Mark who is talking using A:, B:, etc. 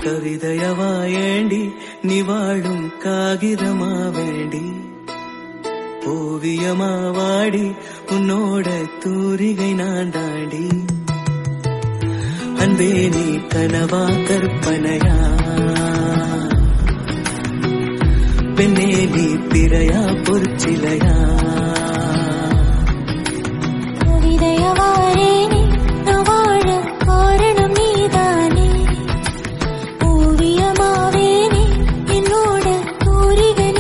A: கவிதையவா ஏண்டி நீ வாழும் காகிதமா வேண்டி ஓவியமா வாடி உன்னோட தூரிகை நான் தாண்டி அன்பே நீ கனவா கற்பனையா பெண்ணே நீ திரையா பொற்சிலையா